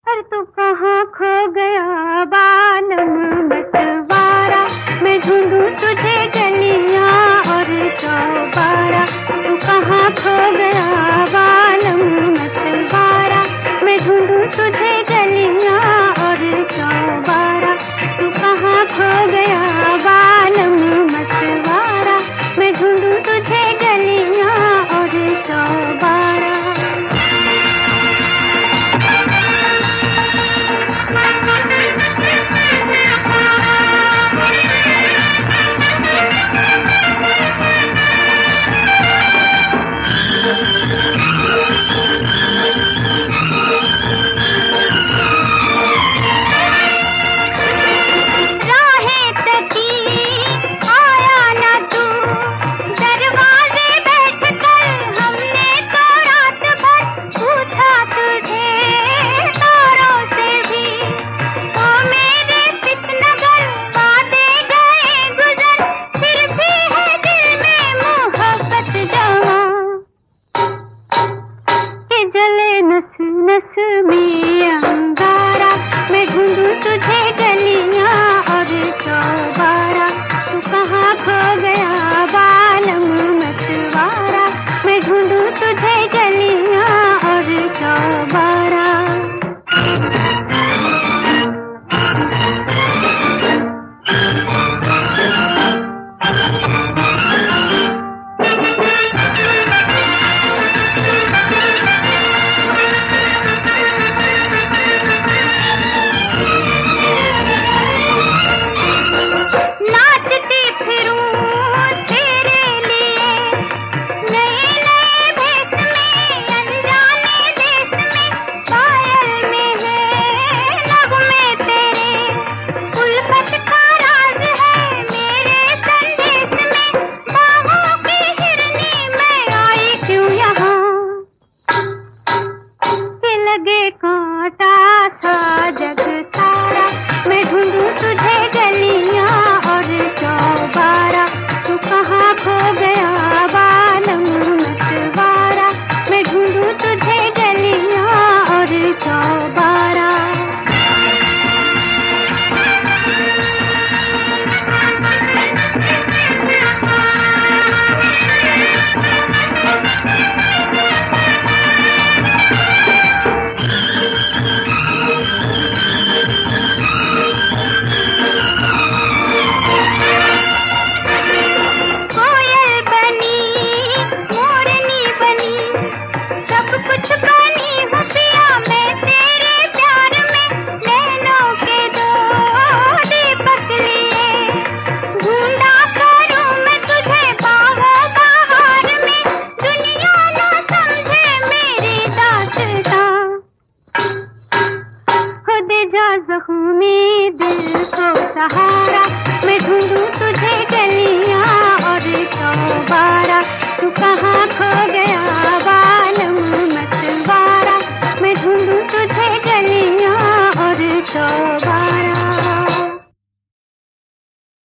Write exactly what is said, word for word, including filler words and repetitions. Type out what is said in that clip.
पर तू कहाँ खो गया बालम मतवारा, मैं ढूंढूं तुझे गलियां और चौबारा। तू कहाँ खो गया बालम मतवारा, मैं ढूंढूं तुझे गलियां और चौबारा। तू कहाँ खो गया बालम मतवारा, मैं ढूंढूं तुझे गलियां और चौबारा। नस में अंगारा, मैं ढूंढूं तुझे गलियां और चौबारा। तू कहाँ खो गया बालम मतवारा, मैं ढूंढूं तुझे गलियां और चौबारा। कांटा सा जग सारा, मैं ढूंढूं तुझे गलियां और चौबारा। तू कहाँ खो गया बालम मतवारा, मैं ढूंढूं तुझे गलियां और चौबारा। ज़ख्मी दिल को सहारा, मैं ढूंढूं तुझे गलियां और चौबारा। तू कहाँ खो गया